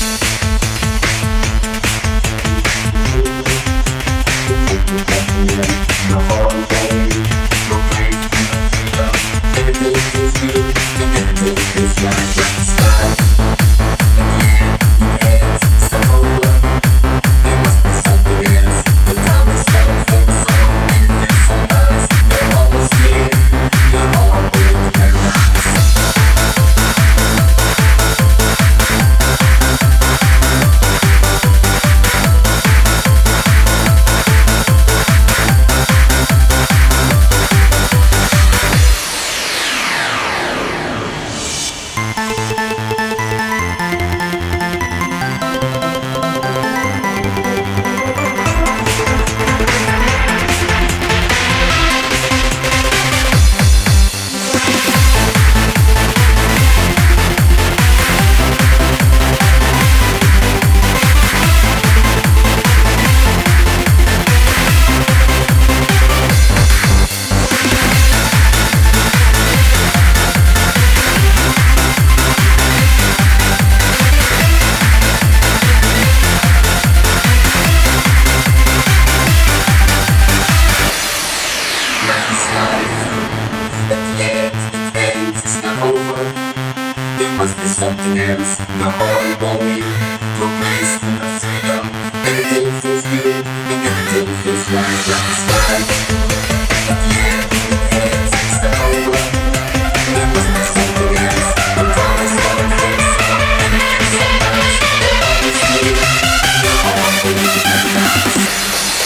Must be something else. The whole body, the place, the freedom. Everything feels good, everything feels right. Like the sky, the air, the head, it's the over. There must be something else. The promise, the face, everything so much. They're always here. The whole body, the dance.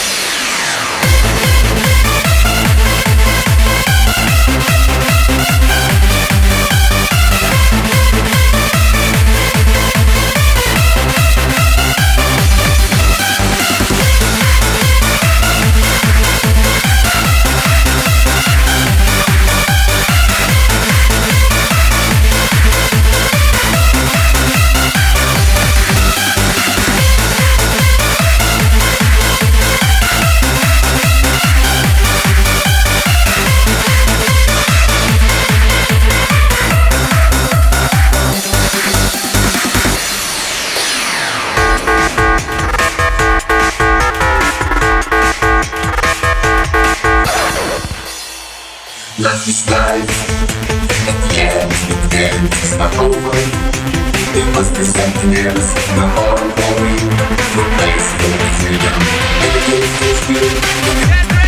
Life is life, at the end, it's not over. There must be something else, the whole body, the place for the freedom. Everything feels good.